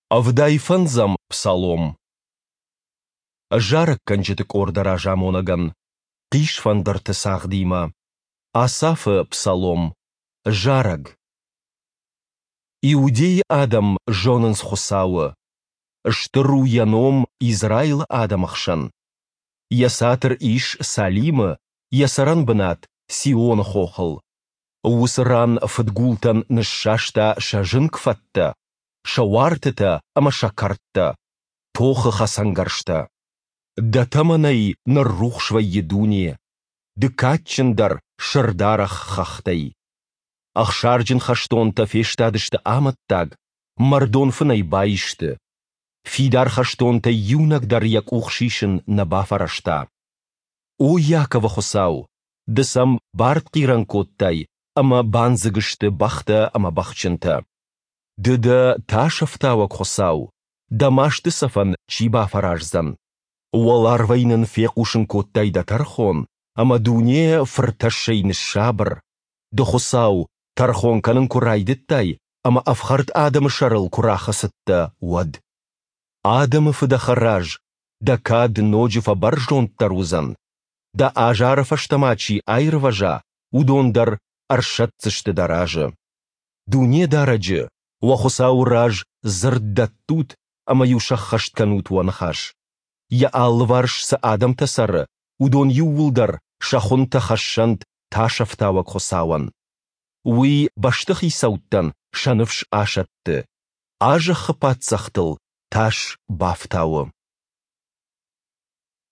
Авдайфанзам псалом. Жарак канчетик ордара жамонаган, қишфандырты сағдима. Асафы псалом. Жараг. Иудей адам жонынс хусауы. Штыру яном Израил адамахшан. Ясатыр иш салимы, ясаран бынат Сион хохыл. Усыран фытгултан нышшашта шажын кфатта, шауартыта ама шакартта, тохы хасангаршта. Датаманай наррухшва едуне, дыкатчындар шырдарах хахтай. Ахшарджин хаштонта фештадышты аматтаг, мардон фынай байшты. Фидар хаштонта юнагдар як ухшишын на бафарашта. О Якова хосау, дысам барт қиран коттай, ама банзыгышты бахта ама бахчынта. Дыда ташафтауак хосау, дамашты сафан чиба фаражзан. Уалар вайнын фекушын коттай да тархон, ама дуне фырташшайны шабыр. Да хосау, тархон канын курайдыттай, ама афхарт адамы шарыл курахасытта уад. Адамы фыда хараж, да кад ноджи фабаржон тарузан. Да ажара фаштамачи айрважа, удондар аршатцышты даражы. Дуне дараджы, уахусау раж зырдаттут, ама юшаххаштканут уанхаш. Я алварш са адам тасары, удон юулдар шахон тахашшант ташафтавак хосауан. Уи баштахи сауттан шаныфш ашатты. Ажы хыпатсахтыл таш бафтауы.